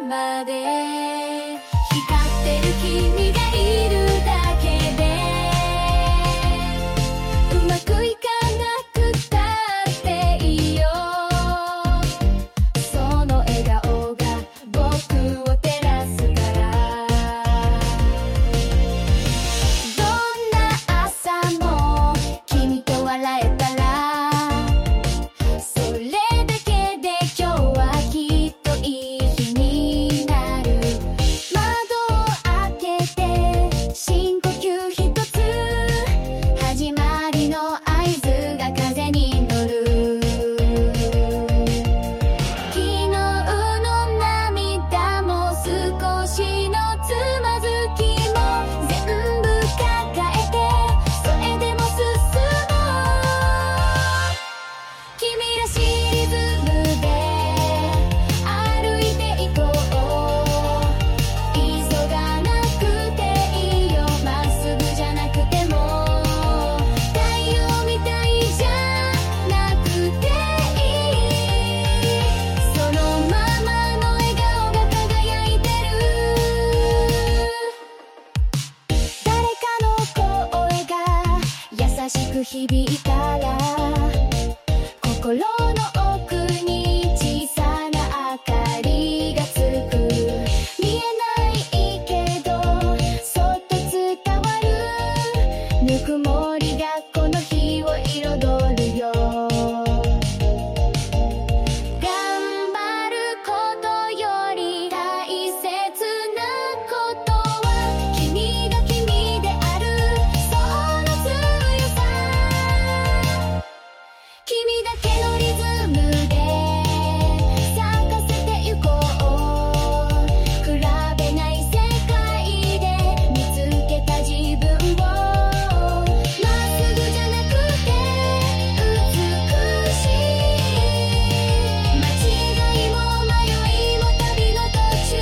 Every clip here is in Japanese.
まで光ってる君がいるだけでうまくいかなくたっていいよ。その笑顔が僕を照らすから。どんな朝も君と笑えたらそれだけで今日はきっといい日になる。窓を開けて深呼吸一つ始まりの合図が風に乗る。昨日の涙も少しのつまずきも全部抱えてそれでも進もう。君らしいリズムで歩いていこう。急がなくていいよまっすぐじゃなくても太陽みたいじゃなくていい。そのままの笑顔が輝いてる。誰かの声が優しく響いたら心の奥に小さな明かりがつく。見えないけどそっと伝わるぬくもりがこの日を彩るよ。頑張ることより大切なことは君が君であるその強さ。君だけのリズムで咲かせてゆこう。比べない世界で見つけた自分をまっすぐじゃなくて美しい。間違いも迷いも旅の途中。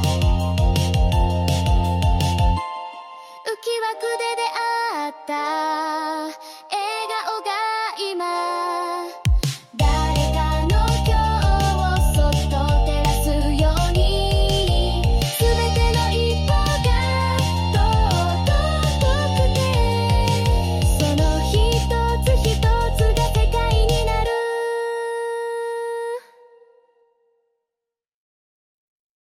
浮き枠で出会った